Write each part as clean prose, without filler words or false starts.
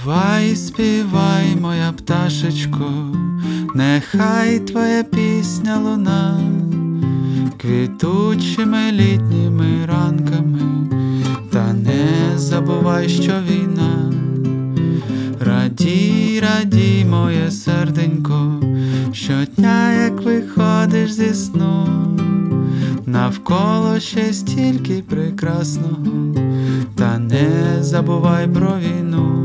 Співай, співай, моя пташечко, нехай твоя пісня луна квітучими літніми ранками, та не забувай, що війна. Радій, радій, моє серденько, щодня, як виходиш зі сну, навколо ще стільки прекрасного, та не забувай про війну.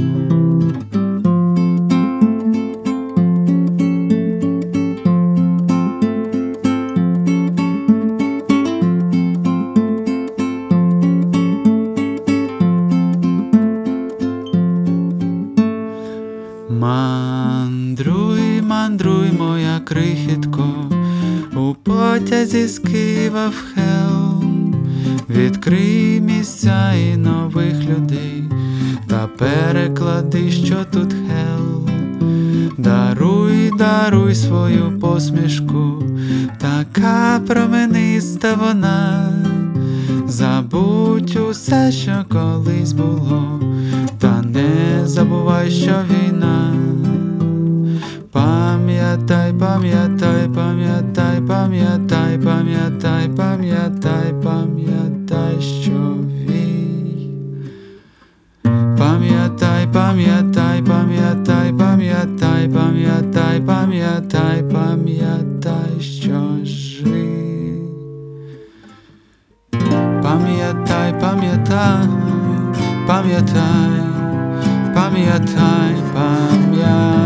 Мандруй, мандруй, моя крихітко, у потязі з Києва в Хелм. Відкрий місця і нових людей, та переклади, що тут хел. Даруй, даруй свою посмішку, така промениста вона. Забудь усе, що колись було, та не забувай, що війна. Пам'ятай, пам'ятай, пам'ятай, пам'ятай, пам'ятай, пам'ятай, пам'ятай, що пам'ятай, пам'ятай, пам'ятай, пам'ятай, пам'ятай, пам'ятай, пам'ятай, що жив. Пам'ятай, пам'ятай, пам'ятай, пам'ятай, пам'ятай.